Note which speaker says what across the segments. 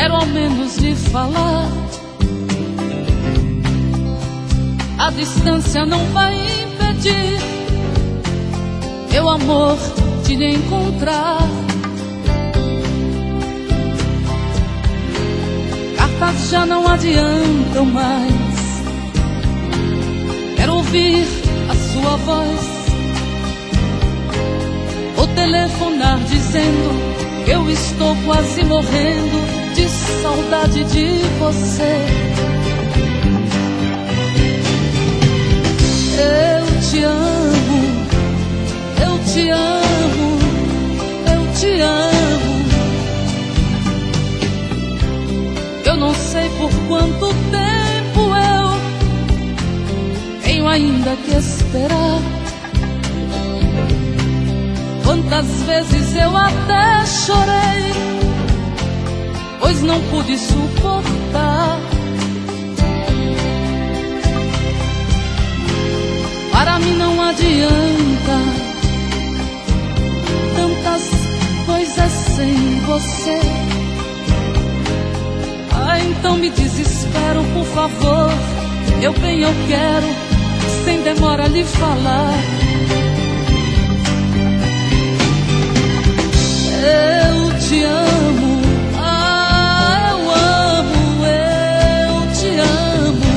Speaker 1: quero ao menos lhe falar. A distância não vai impedir meu amor de lhe encontrar. Cartas já não adiantam mais, quero ouvir a sua voz. Vou telefonar dizendo que eu estou quase morrendo de saudade de você. Eu te amo, eu te amo, eu te amo. Eu não sei por quanto tempo eu tenho ainda que esperar. Quantas vezes eu até chorei, pois não pude suportar. Para mim não adianta tantas coisas sem você. Ah, então me desespero, por favor. Eu bem eu quero, sem demora lhe falar. Eu te amo, ah, eu amo, eu te amo.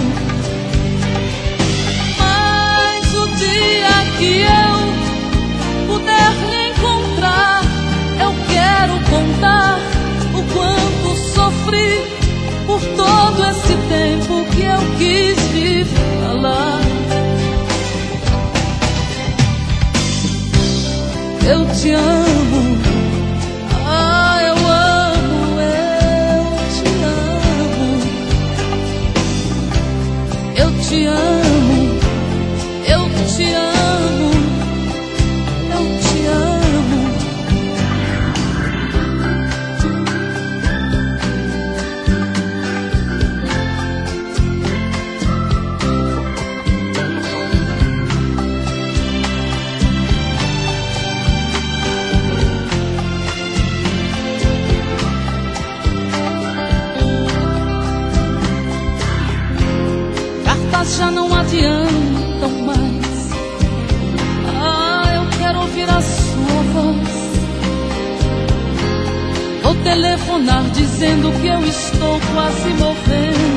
Speaker 1: Mas o dia que eu puder lhe encontrar, eu quero contar o quanto sofri por todo esse tempo que eu quis lhe falar. Eu te amo, ah, eu amo, eu te amo. Eu te amo, eu te amo, eu te amo. Já não adiantam mais. Ah, eu quero ouvir a sua voz. Vou telefonar dizendo que eu estou quase morrendo